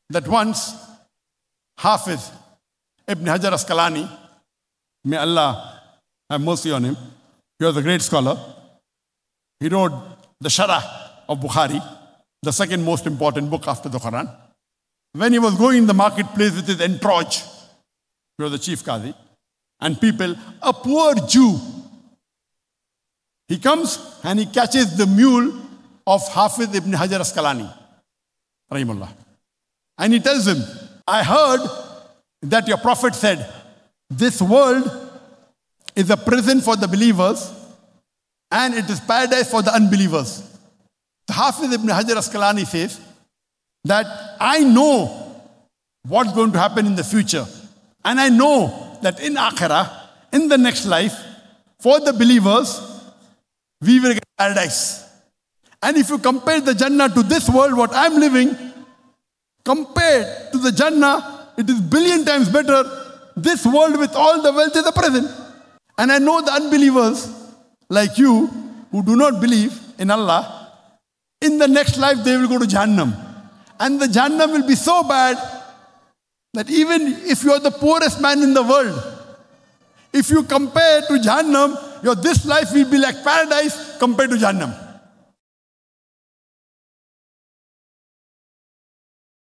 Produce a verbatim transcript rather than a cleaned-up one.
that once Hafiz Ibn Hajar Asqalani, may Allah have mercy on him, he was a great scholar. He wrote the Sharah of Bukhari, the second most important book after the Quran. When he was going in the marketplace with his entourage, he was the chief Qadi, and people, a poor Jew, he comes and he catches the mule of Hafiz Ibn Hajar Asqalani, rahimullah. And he tells him, I heard that your prophet said, this world is a prison for the believers and it is paradise for the unbelievers. The Hafiz Ibn Hajar Asqalani says that I know what's going to happen in the future. And I know that in Akhirah, in the next life, for the believers, we will get paradise. And if you compare the Jannah to this world, what I'm living, compared to the Jannah, it is billion times better. This world with all the wealth is a prison. And I know the unbelievers, like you, who do not believe in Allah, in the next life they will go to Jahannam. And the Jahannam will be so bad that even if you are the poorest man in the world, if you compare to Jahannam, your this life will be like paradise compared to Jahannam.